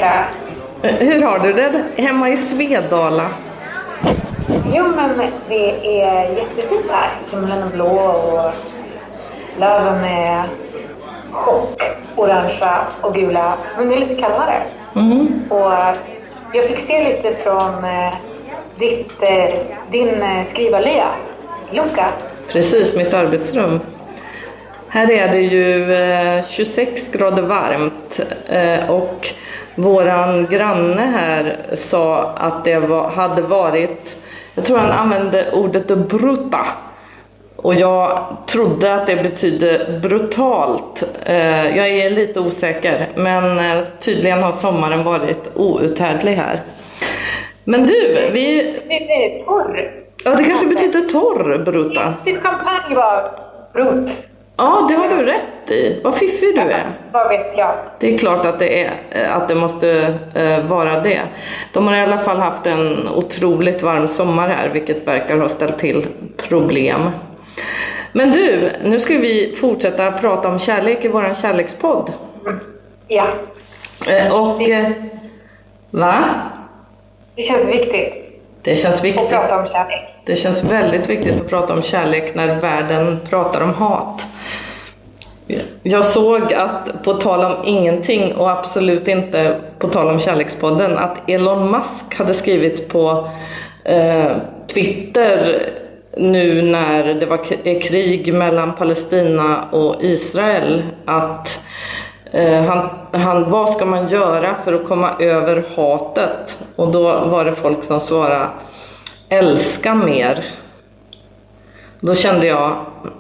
Luca. Hur har du det hemma i Svedala? Jo, men det är jättefint här. Himlen är blå och löven är chock, orangea och gula. Men det är lite kallare. Och jag fick se lite från din skrivarlya, Luca. Precis, mitt arbetsrum. Här är det ju 26 grader varmt och våran granne här sa att det hade varit, jag tror han använde ordet brutta. Och jag trodde att det betydde brutalt. Jag är lite osäker, men tydligen har sommaren varit outhärdlig här. Men du, Det är torr. Ja, det kanske betyder torr, brutta. Champagne var brut. Ja, det har du rätt i. Vad fiffig du är. Vad vet jag? Det är klart att det måste vara det. De har i alla fall haft en otroligt varm sommar här, vilket verkar ha ställt till problem. Men du, nu ska vi fortsätta prata om kärlek i våran kärlekspodd. Ja. Va? Det känns viktigt. Det känns viktigt. Att prata om kärlek. Det känns väldigt viktigt att prata om kärlek när världen pratar om hat. Jag såg att på tal om ingenting och absolut inte på tal om kärlekspodden att Elon Musk hade skrivit på Twitter nu när det var krig mellan Palestina och Israel att vad ska man göra för att komma över hatet? Och då var det folk som svarade älska mer. Då kände jag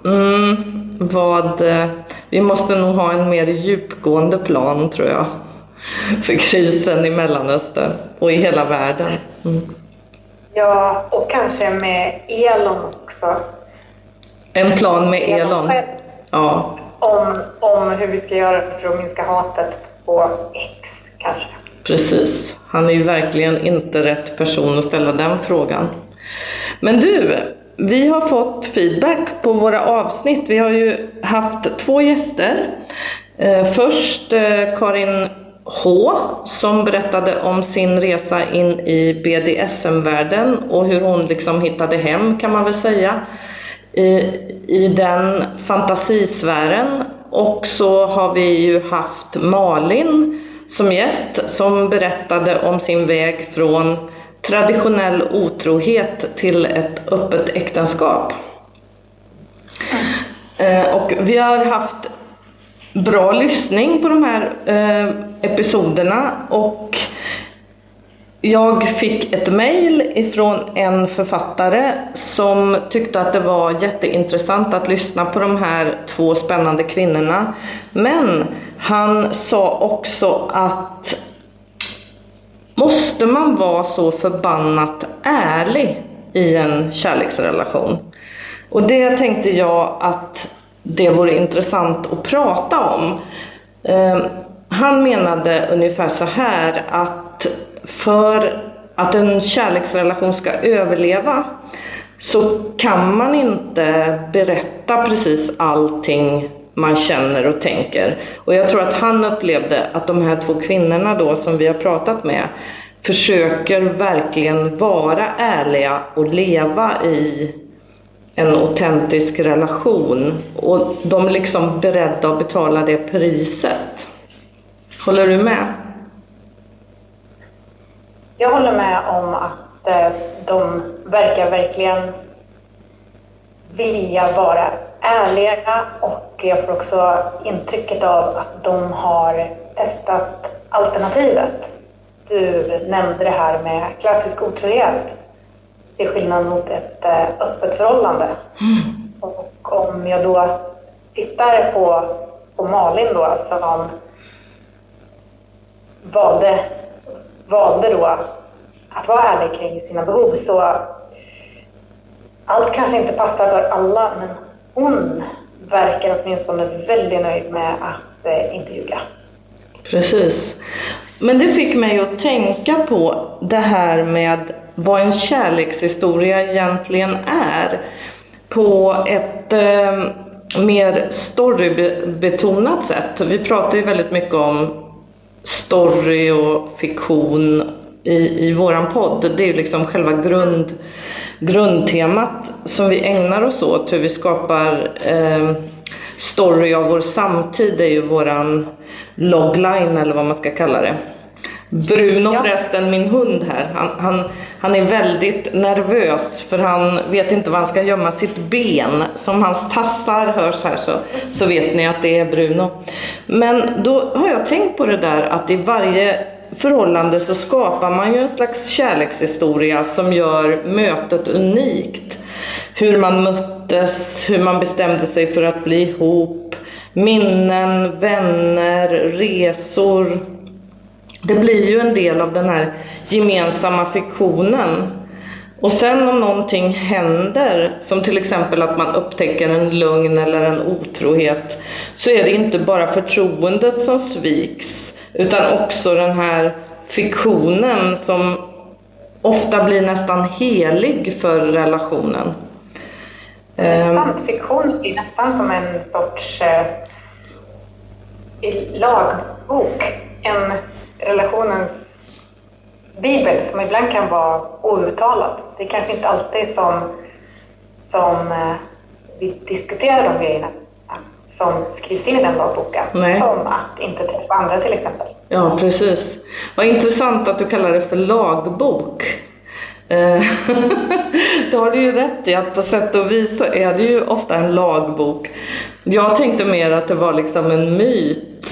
vi måste nog ha en mer djupgående plan, tror jag, för krisen i Mellanöstern och i hela världen. Ja, och kanske med Elon också. En plan med Elon. Ja. Om hur vi ska göra för att minska hatet på X, kanske. Precis. Han är ju verkligen inte rätt person att ställa den frågan. Men du, vi har fått feedback på våra avsnitt. Vi har ju haft 2 gäster. Först Karin H som berättade om sin resa in i BDSM-världen och hur hon liksom hittade hem, kan man väl säga, i den fantasisfären. Och så har vi ju haft Malin som gäst som berättade om sin väg från traditionell otrohet till ett öppet äktenskap. Och vi har haft bra lyssning på de här episoderna och jag fick ett mejl ifrån en författare som tyckte att det var jätteintressant att lyssna på de här 2 spännande kvinnorna. Men han sa också att måste man vara så förbannat ärlig i en kärleksrelation? Och det tänkte jag att det vore intressant att prata om. Han menade ungefär så här att för att en kärleksrelation ska överleva så kan man inte berätta precis allting man känner och tänker. Och jag tror att han upplevde att de här 2 kvinnorna då som vi har pratat med försöker verkligen vara ärliga och leva i en autentisk relation. Och de är liksom beredda att betala det priset. Håller du med? Jag håller med om att de verkar verkligen vilja vara ärliga och jag får också intrycket av att de har testat alternativet. Du nämnde det här med klassisk otrohet. Det är skillnad mot ett öppet förhållande. Och om jag då tittar på Malin då som valde då att vara ärlig kring sina behov, så allt kanske inte passar för alla, men hon verkar åtminstone väldigt nöjd med att inte ljuga. Precis. Men det fick mig att tänka på det här med vad en kärlekshistoria egentligen är på ett mer storybetonat sätt. Vi pratar ju väldigt mycket om story och fiktion i våran podd. Det är ju liksom själva grundtemat som vi ägnar oss åt. Hur vi skapar story av vår samtid är ju våran logline, eller vad man ska kalla det. Bruno, förresten, min hund här, han är väldigt nervös för han vet inte var han ska gömma sitt ben. Som hans tassar hörs här så vet ni att det är Bruno. Men då har jag tänkt på det där att i varje förhållande så skapar man ju en slags kärlekshistoria som gör mötet unikt. Hur man möttes, hur man bestämde sig för att bli ihop, minnen, vänner, resor. Det blir ju en del av den här gemensamma fiktionen. Och sen om någonting händer, som till exempel att man upptäcker en lögn eller en otrohet, så är det inte bara förtroendet som sviks, utan också den här fiktionen som ofta blir nästan helig för relationen. Fiktion är nästan som en sorts lagbok, en relationens bibel som ibland kan vara outtalad. Det är kanske inte alltid som vi diskuterar de grejerna som skrivs in i den lagboken. Nej. Som att inte träffa andra till exempel. Ja, precis. Vad intressant att du kallar det för lagbok. Då har du ju rätt i att på sätt och vis så är det ju ofta en lagbok. Jag tänkte mer att det var liksom en myt.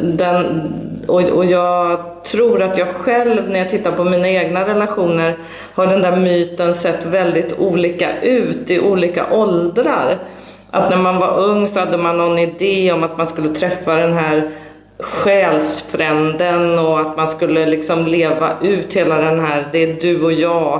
Och jag tror att jag själv, när jag tittar på mina egna relationer, har den där myten sett väldigt olika ut i olika åldrar. Att när man var ung så hade man någon idé om att man skulle träffa den här själsfränden och att man skulle liksom leva ut hela den här, det är du och jag,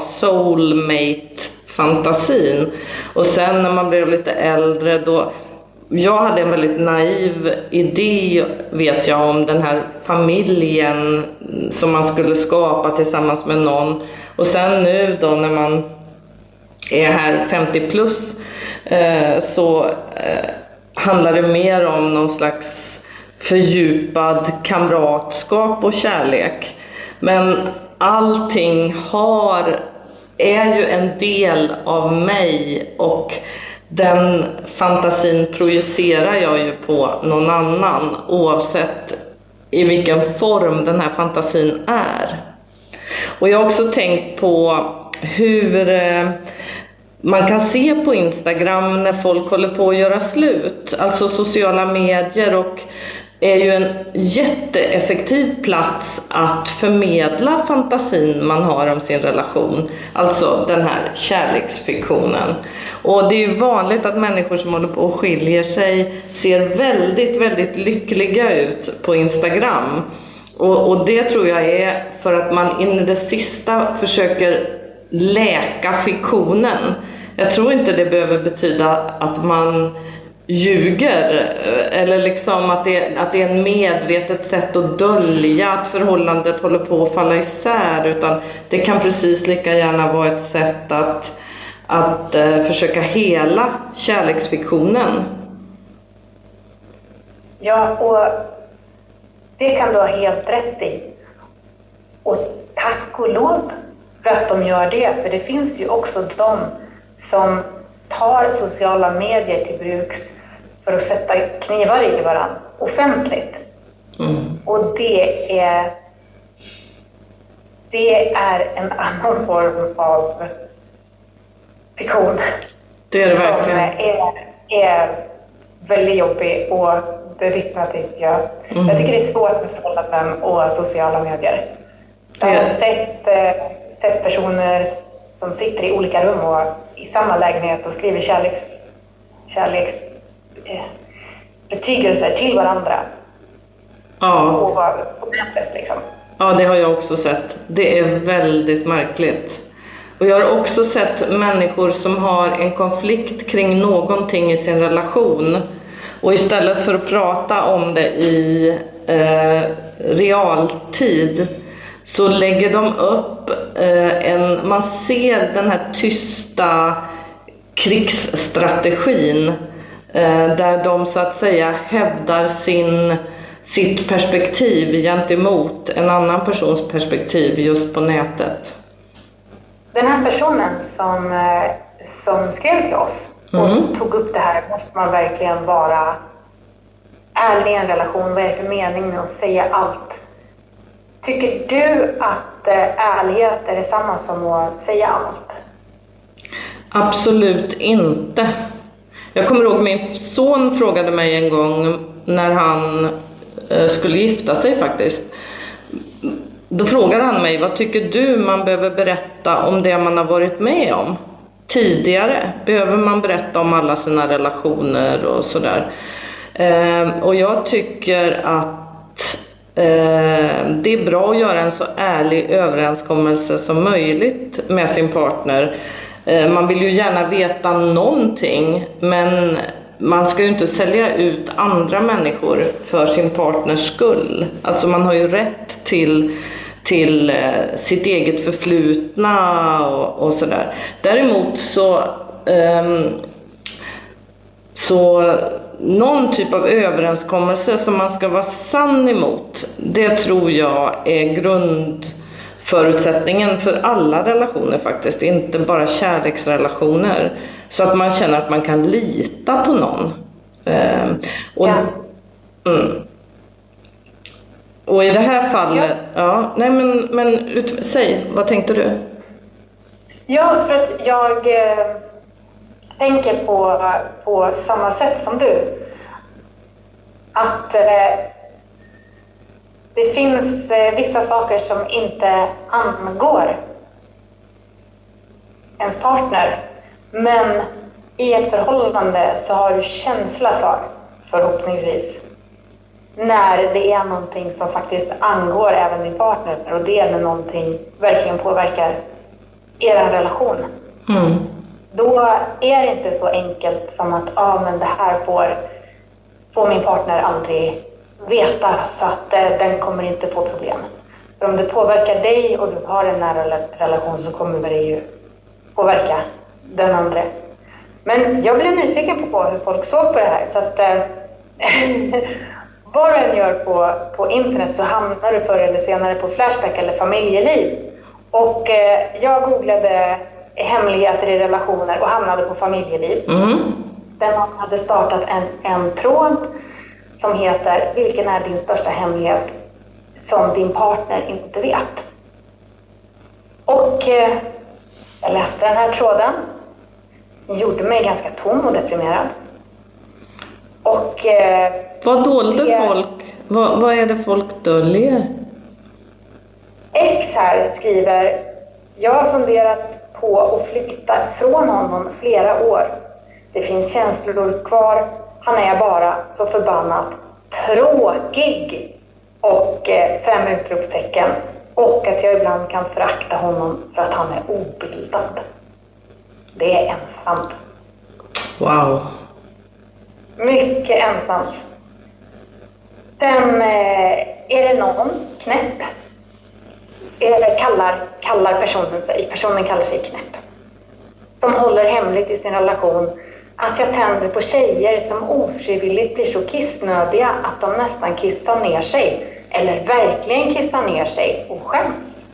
soulmate-fantasin. Och sen när man blev lite äldre då, jag hade en väldigt naiv idé, vet jag, om den här familjen som man skulle skapa tillsammans med någon. Och sen nu då när man är här 50 plus så handlar det mer om någon slags fördjupad kamratskap och kärlek. Men allting är ju en del av mig, och den fantasin projicerar jag ju på någon annan oavsett i vilken form den här fantasin är. Och jag har också tänkt på hur man kan se på Instagram när folk håller på att göra slut. Alltså sociala medier och är ju en jätteeffektiv plats att förmedla fantasin man har om sin relation. Alltså den här kärleksfiktionen. Och det är ju vanligt att människor som håller på och skiljer sig ser väldigt, väldigt lyckliga ut på Instagram. Och det tror jag är för att man in i det sista försöker läka fiktionen. Jag tror inte det behöver betyda att man ljuger eller liksom att det är en medvetet sätt att dölja att förhållandet håller på att falla isär, utan det kan precis lika gärna vara ett sätt att försöka hela kärleksfiktionen. Ja, och det kan du ha helt rätt i. Och tack och lov för att de gör det, för det finns ju också de som tar sociala medier till bruks för att sätta knivar i varandra offentligt. Och det är en annan form av fiktion. Det är det verkligen. Som är väldigt jobbig och bevittna, tycker jag. Jag tycker det är svårt med förhållanden och sociala medier. Jag har sett personer som sitter i olika rum och i samma lägenhet och skriver kärleksbetygelser till varandra. Ja. På nätet liksom. Ja, det har jag också sett. Det är väldigt märkligt. Och jag har också sett människor som har en konflikt kring någonting i sin relation. Och istället för att prata om det i realtid så lägger de upp man ser den här tysta krigsstrategin där de så att säga hävdar sin sitt perspektiv gentemot en annan persons perspektiv just på nätet. Den här personen som skrev till oss och tog upp det här, måste man verkligen vara ärlig i en relation? Vad är det för mening med att säga allt? Tycker du att ärlighet är detsamma som att säga allt? Absolut inte. Jag kommer ihåg min son frågade mig en gång när han skulle gifta sig faktiskt. Då frågade han mig, vad tycker du man behöver berätta om det man har varit med om tidigare? Behöver man berätta om alla sina relationer och sådär? Och jag tycker att det är bra att göra en så ärlig överenskommelse som möjligt med sin partner. Man vill ju gärna veta någonting, men man ska ju inte sälja ut andra människor för sin partners skull. Alltså man har ju rätt till sitt eget förflutna och sådär. Däremot så någon typ av överenskommelse som man ska vara sann emot, det tror jag är grundförutsättningen för alla relationer faktiskt, inte bara kärleksrelationer, så att man känner att man kan lita på någon. Och i det här fallet, säg, vad tänkte du? Ja, för att jag tänker på samma sätt som du. Att det finns vissa saker som inte angår ens partner. Men i ett förhållande så har du känsla för, förhoppningsvis, när det är någonting som faktiskt angår även din partner och det är när någonting verkligen påverkar er relation. Då är det inte så enkelt som att men det här får min partner aldrig veta, så att den kommer inte få problem. För om det påverkar dig och du har en nära relation så kommer det ju påverka den andra. Men jag blev nyfiken på hur folk såg på det här, så att vad du än gör på internet så hamnar du förr eller senare på Flashback eller familjeliv. Och jag googlade hemligheter i relationer och hamnade på familjeliv. Där någon hade startat en tråd som heter "Vilken är din största hemlighet som din partner inte vet?" Och jag läste den här tråden. Den gjorde mig ganska tom och deprimerad. Och vad dolde folk? Vad är det folk döljer? X här skriver: "Jag har funderat på att flytta från honom flera år. Det finns känslor kvar. Han är bara så förbannat tråkig." Och 5 utropstecken. Och att jag ibland kan förakta honom för att han är obildad. Det är ensamt. Wow. Mycket ensamt. Sen är det någon knäpp. Kallar personen sig. Personen kallar sig knäpp. Som håller hemligt i sin relation att jag tänder på tjejer som ofrivilligt blir så kissnödiga att de nästan kissar ner sig. Eller verkligen kissar ner sig och skäms.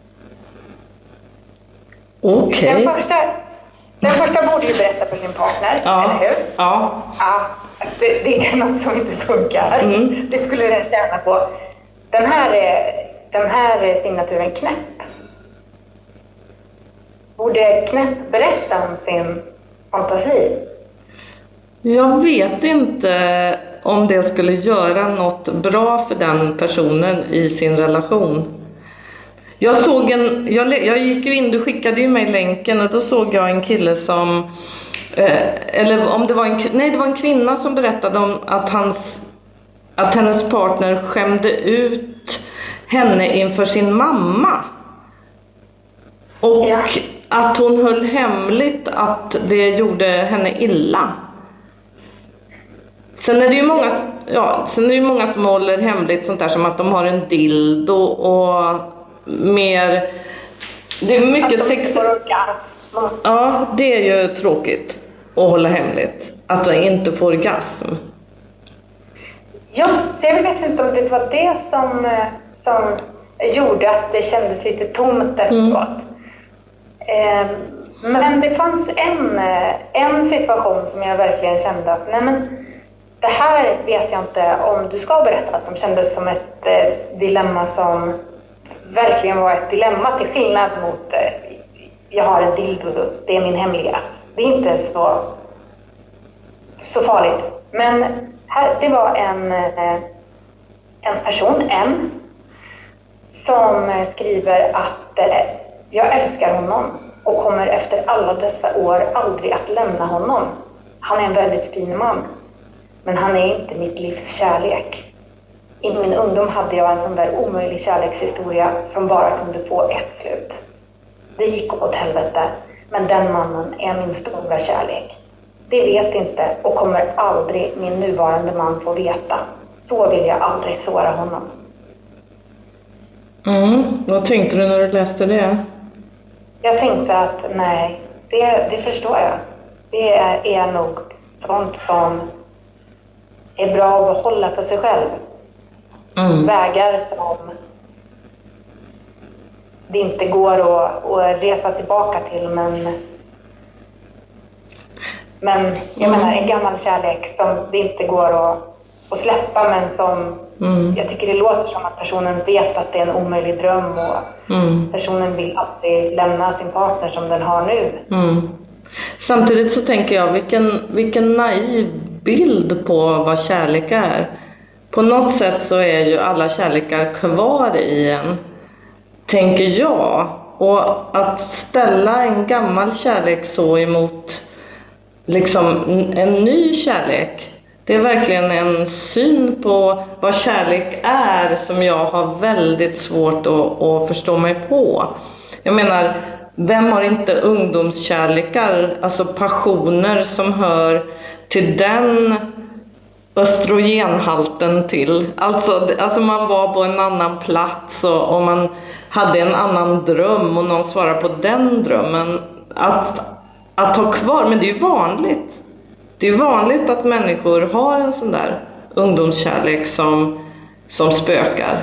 Okej. Den första borde ju berätta för sin partner, eller hur? Ja. Ja, det är något som inte funkar. Det skulle den tjäna på. Den här signaturen knäpp. Borde knäpp berätta om sin fantasi? Jag vet inte om det skulle göra något bra för den personen i sin relation. Jag gick ju in, du skickade ju mig länken och då såg jag en kille som, eller om det var det var en kvinna som berättade om att hennes partner skämde ut henne inför sin mamma. Och att hon höll hemligt att det gjorde henne illa. Sen är det ju många som håller hemligt sånt där som att de har en dildo och mer. Det är mycket sex. Ja, det är ju tråkigt att hålla hemligt att du inte får orgasm. Ja, så jag vet inte om det var det som gjorde att det kändes lite tomt efteråt. Men det fanns en situation som jag verkligen kände att nej men, det här vet jag inte om du ska berätta, som kändes som ett dilemma som verkligen var ett dilemma, till skillnad mot jag har en dildo, det är min hemlighet. Det är inte så farligt. Men här, det var en person, M, som skriver att jag älskar honom och kommer efter alla dessa år aldrig att lämna honom. Han är en väldigt fin man, men han är inte mitt livs kärlek. I min ungdom hade jag en sån där omöjlig kärlekshistoria som bara kunde få ett slut. Det gick åt helvete, men den mannen är min stora kärlek. Det vet inte och kommer aldrig min nuvarande man få veta. Så vill jag aldrig såra honom. Vad tänkte du när du läste det? Jag tänkte att nej, det förstår jag. Det är nog sånt som är bra att behålla för sig själv. Vägar som det inte går att resa tillbaka till, men jag menar en gammal kärlek som det inte går att släppa, men som jag tycker det låter som att personen vet att det är en omöjlig dröm och personen vill alltid lämna sin partner som den har nu. Samtidigt så tänker jag vilken naiv bild på vad kärlek är. På något sätt så är ju alla kärlekar kvar i en, tänker jag. Och att ställa en gammal kärlek så emot liksom en ny kärlek, det är verkligen en syn på vad kärlek är som jag har väldigt svårt att förstå mig på. Jag menar, vem har inte ungdomskärlekar, alltså passioner som hör till den östrogenhalten till. Alltså man var på en annan plats och man hade en annan dröm och någon svarar på den drömmen. Att ha kvar, men det är ju vanligt. Det är vanligt att människor har en sån där ungdomskärlek som spökar.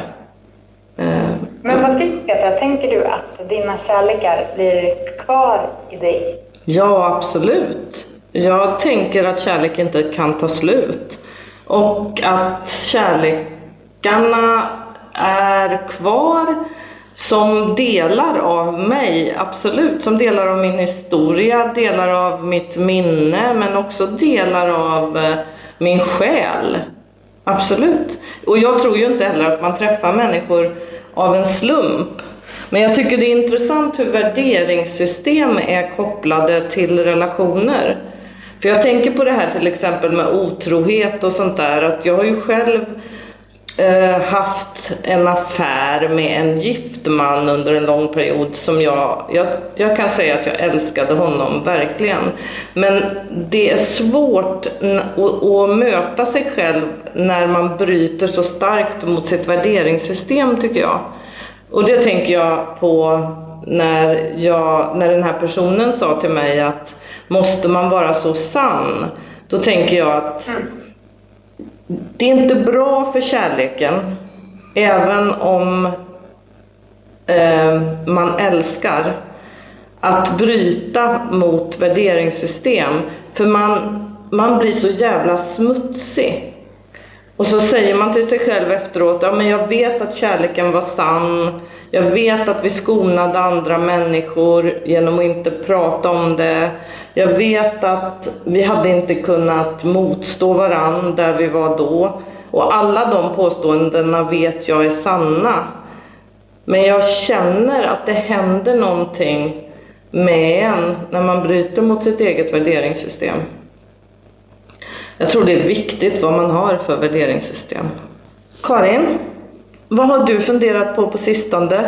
Men vad tycker du? Tänker du att dina kärlekar blir kvar i dig? Ja, absolut. Jag tänker att kärlek inte kan ta slut. Och att kärlekarna är kvar som delar av mig, absolut. Som delar av min historia, delar av mitt minne, men också delar av min själ. Absolut. Och jag tror ju inte heller att man träffar människor av en slump. Men jag tycker det är intressant hur värderingssystem är kopplade till relationer. För jag tänker på det här till exempel med otrohet och sånt där. Att jag har ju själv haft en affär med en gift man under en lång period som jag kan säga att jag älskade honom verkligen. Men det är svårt att möta sig själv när man bryter så starkt mot sitt värderingssystem, tycker jag. Och det tänker jag på när den här personen sa till mig att måste man vara så sann? Då tänker jag att det är inte bra för kärleken, även om man älskar, att bryta mot värderingssystem. För man blir så jävla smutsig. Och så säger man till sig själv efteråt, ja men jag vet att kärleken var sann. Jag vet att vi skonade andra människor genom att inte prata om det. Jag vet att vi hade inte kunnat motstå varandra där vi var då. Och alla de påståendena vet jag är sanna. Men jag känner att det händer någonting med en när man bryter mot sitt eget värderingssystem. Jag tror det är viktigt vad man har för värderingssystem. Karin, vad har du funderat på sistone?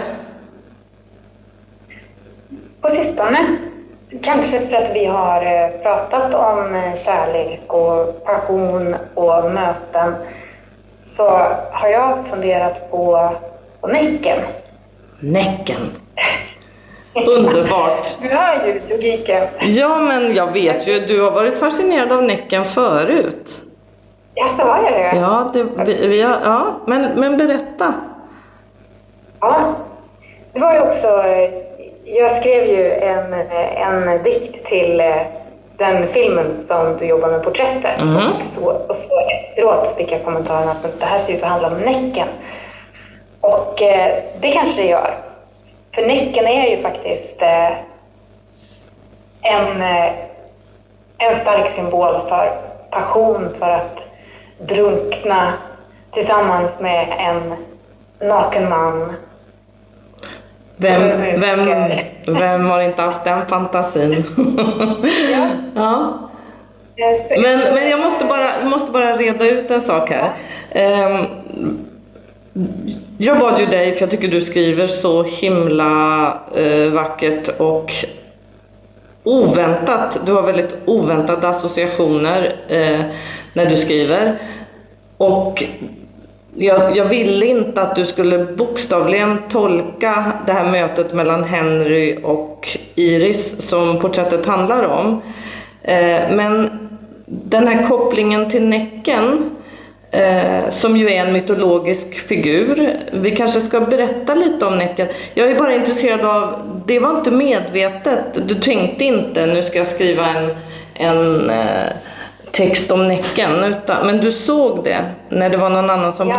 På sistone? Kanske för att vi har pratat om kärlek och passion och möten, så har jag funderat på Näcken. Näcken? Underbart. Du hör ju logiken. Ja, men jag vet ju, du har varit fascinerad av Näcken förut. Ja, så var det. Ja, men berätta. Ja, det var ju också, jag skrev ju en dikt till den filmen som du jobbar med, porträttet. Och så efteråt fick jag kommentaren att det här ser ut att handla om Näcken. Och det kanske det gör. För Näcken är ju faktiskt en stark symbol för passion, för att drunkna tillsammans med en naken man. Vem har inte haft den fantasin? Ja. Ja. Men jag måste bara reda ut en sak här. Jag bad ju dig, för jag tycker du skriver så himla vackert och oväntat. Du har väldigt oväntade associationer när du skriver. Och jag ville inte att du skulle bokstavligen tolka det här mötet mellan Henry och Iris som porträttet handlar om. Men den här kopplingen till Näcken, som ju är en mytologisk figur. Vi kanske ska berätta lite om Näcken. Jag är bara intresserad av, det var inte medvetet. Du tänkte inte, nu ska jag skriva en text om Näcken, men du såg det när det var någon annan som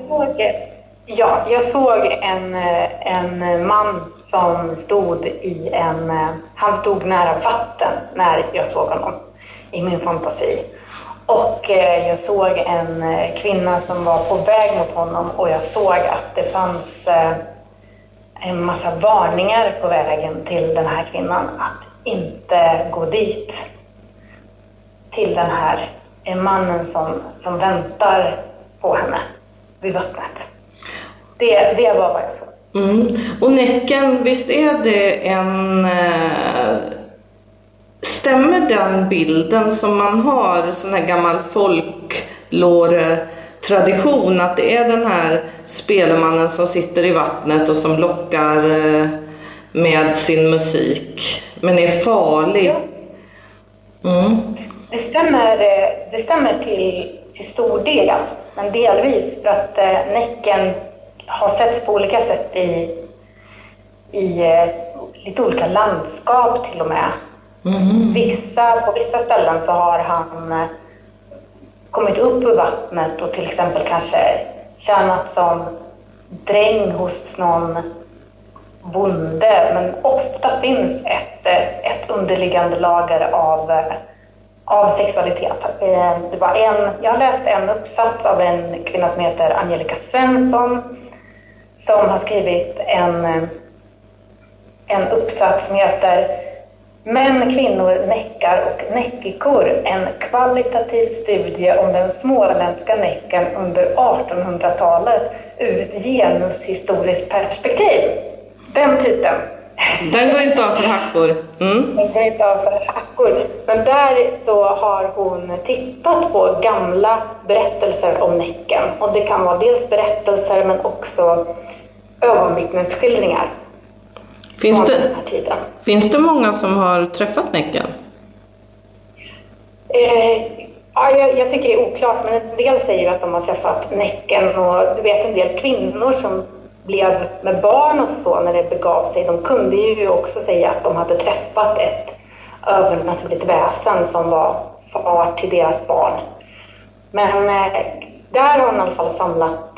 jag såg en man som stod han stod nära vatten när jag såg honom i min fantasi. Och jag såg en kvinna som var på väg mot honom, och jag såg att det fanns en massa varningar på vägen till den här kvinnan att inte gå dit. Till den här mannen som väntar på henne vid vattnet. Det var vad jag såg. Och Näcken, visst är det stämmer den bilden som man har, sån här gammal folklore-tradition, att det är den här spelemannen som sitter i vattnet och som lockar med sin musik, men är farlig? Ja. Det stämmer till stor del, men delvis för att Näcken har setts på olika sätt i lite olika landskap till och med. På vissa ställen så har han kommit upp ur vattnet och till exempel kanske tjänat som dräng hos någon bonde, men ofta finns ett underliggande lager av sexualitet. Jag har läst en uppsats av en kvinna som heter Angelica Svensson, som har skrivit en uppsats som heter Män, kvinnor, näckar och näckikor. En kvalitativ studie om den småländska näcken under 1800-talet ur ett genushistoriskt perspektiv. Den titeln. Den går inte av för hackor. Den går inte av för hackor. Men där så har hon tittat på gamla berättelser om Näcken. Och det kan vara dels berättelser men också ögonvittnesskildringar. Finns det många som har träffat Näcken? Jag tycker det är oklart, men en del säger ju att de har träffat Näcken, och du vet, en del kvinnor som blev med barn och så när det begav sig, de kunde ju också säga att de hade träffat ett övernaturligt väsen som var far till deras barn. Men där har hon i alla fall samlat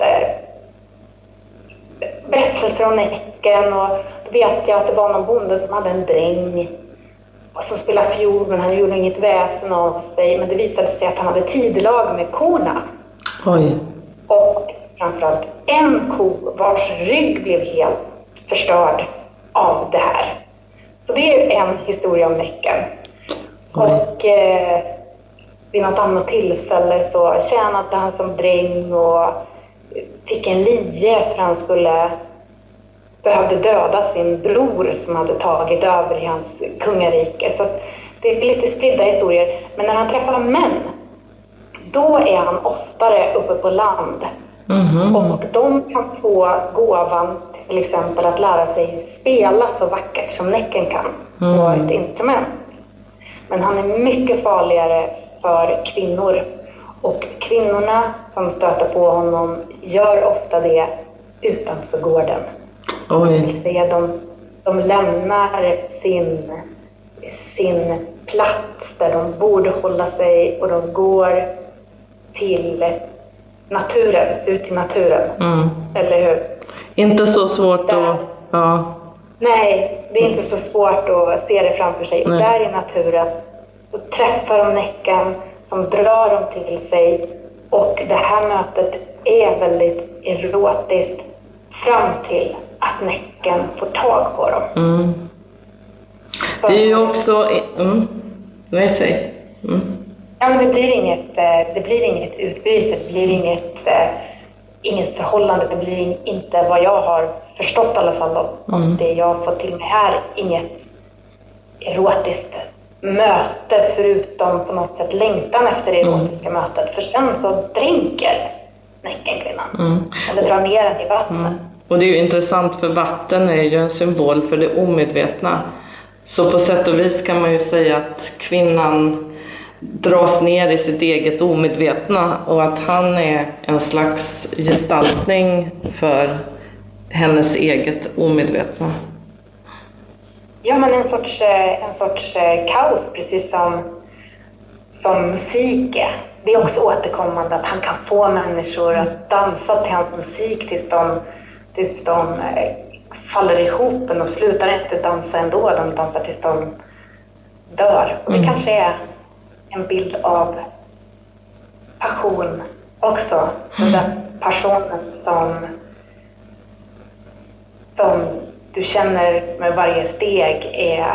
berättelser om Näcken, och då vet jag att det var någon bonde som hade en dräng och som spelade fiol, men han gjorde inget väsen av sig, men det visade sig att han hade tidelag med korna. Oj. Och framförallt en ko vars rygg blev helt förstörd av det här. Så det är en historia om Näcken. Och vid något annat tillfälle så tjänade han som dräng och fick en lie för han behövde döda sin bror som hade tagit över i hans kungarike. Så det är lite spridda historier. Men när han träffar män, då är han oftare uppe på land. Och de kan få gåvan till exempel att lära sig spela så vackert som Näcken kan på ett instrument. Men han är mycket farligare för kvinnor. Och kvinnorna som stöter på honom gör ofta det utanför gården. Oj. Det vill säga de lämnar sin plats där de borde hålla sig och de går till naturen, ut i naturen. Eller hur? Inte så svårt att... Ja. Nej, det är inte så svårt att se det framför sig. Och där i naturen så träffar de Näcken som drar dem till sig. Och det här mötet är väldigt erotiskt fram till att Näcken får tag på dem. Det är ju också... Vad säger Ja, men det blir inget utbyte, det blir inget förhållande, det blir inte vad jag har förstått i alla fall och det jag har fått till mig här, inget erotiskt möte förutom på något sätt längtan efter det erotiska mötet. För sen så dränker Näckenkvinnan eller drar ner den i vattnet. Och det är ju intressant, för vatten är ju en symbol för det omedvetna. Så på sätt och vis kan man ju säga att kvinnan dras ner i sitt eget omedvetna och att han är en slags gestaltning för hennes eget omedvetna. Ja, men en sorts kaos, precis som musik är. Det är också återkommande att han kan få människor att dansa till hans musik tills de faller ihop, och de slutar inte dansa ändå, de dansar tills de dör. Och det kanske är en bild av passion också. Den där passionen som du känner med varje steg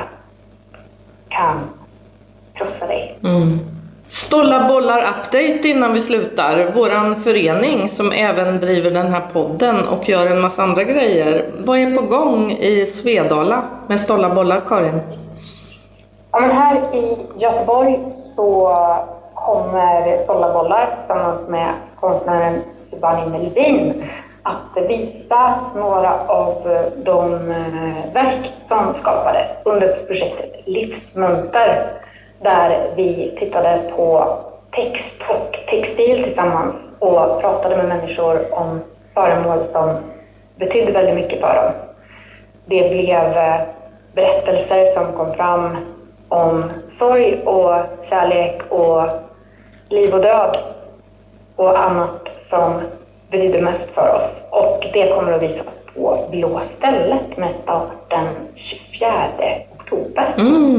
kan krossa dig. Stolla bollar update innan vi slutar. Våran förening som även driver den här podden och gör en massa andra grejer. Vad är på gång i Svedala med Stolla bollar, Karin? Ja, men här i Göteborg så kommer Stolla bollar tillsammans med konstnären Subhani Melvin att visa några av de verk som skapades under projektet Livsmönster, där vi tittade på text och textil tillsammans och pratade med människor om föremål som betydde väldigt mycket för dem. Det blev berättelser som kom fram om sorg och kärlek och liv och död och annat som betyder mest för oss. Och det kommer att visas på Blå stället med start den 24 oktober.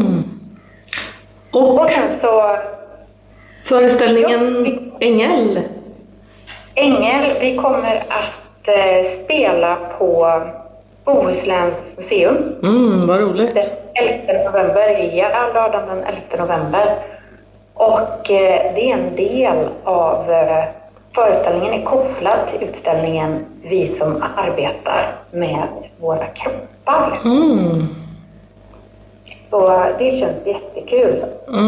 Och sen så... Föreställningen Ängel. Vi kommer att spela på Bohusläns museum. Vad roligt. Den 11 november, lördagen den 11 november. Och det är en del av föreställningen är kopplad till utställningen Vi som arbetar med våra kroppar. Så det känns jättekul.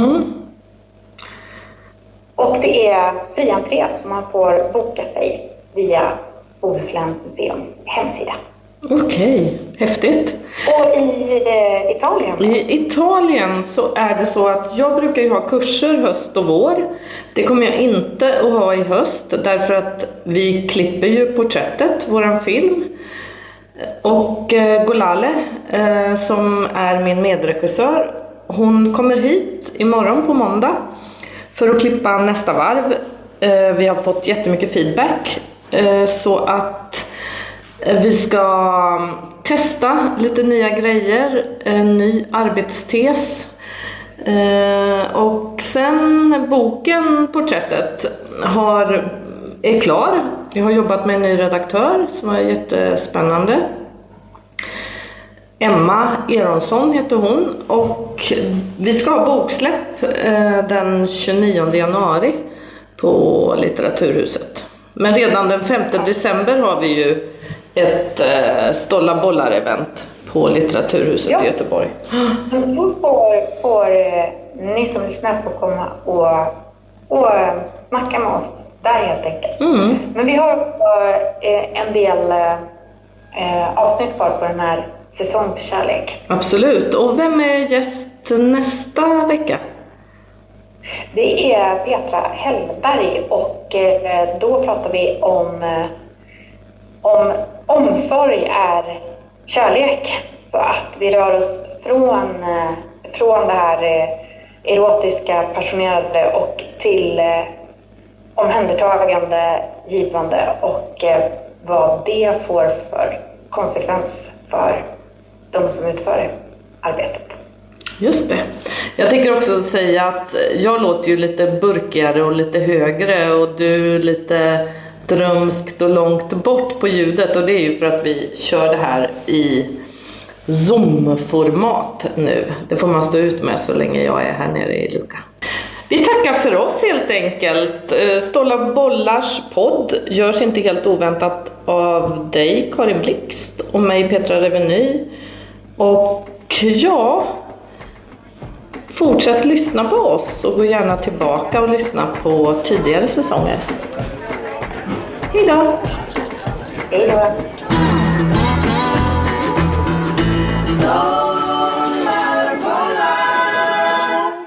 Och det är fri entré, så man får boka sig via Bohusläns museums hemsida. Okej, häftigt. Och i Italien? I Italien så är det så att jag brukar ju ha kurser höst och vår. Det kommer jag inte att ha i höst därför att vi klipper ju porträttet, våran film. Och Golale som är min medregissör, hon kommer hit imorgon på måndag för att klippa nästa varv. Vi har fått jättemycket feedback så att vi ska testa lite nya grejer, en ny arbetstes. Och sen boken Porträttet är klar. Jag har jobbat med en ny redaktör som var jättespännande. Emma Eronsson heter hon, och vi ska ha boksläpp den 29 januari på Litteraturhuset. Men redan den 5 december har vi ju ett Stolla bollar-event på Litteraturhuset i Göteborg. Då får ni som lyssnar på komma och snacka med oss där helt enkelt. Men vi har också en del avsnitt kvar på den här Säsong för kärlek. Absolut. Och vem är gäst nästa vecka? Det är Petra Hellberg och då pratar vi om omsorg är kärlek. Så att vi rör oss från det här erotiska, passionerade och till omhändertagande, givande och vad det får för konsekvens för de som utför arbetet. Just det. Jag tänker också säga att jag låter ju lite burkigare och lite högre och du lite drömskt och långt bort på ljudet, och det är ju för att vi kör det här i Zoom-format nu. Det får man stå ut med så länge jag är här nere i Luka. Vi tackar för oss helt enkelt. Stollar bollars podd görs inte helt oväntat av dig, Karin Blixt, och mig, Petra Reveny. Och ja, fortsätt lyssna på oss och gå gärna tillbaka och lyssna på tidigare säsonger. Hej då! Hej då!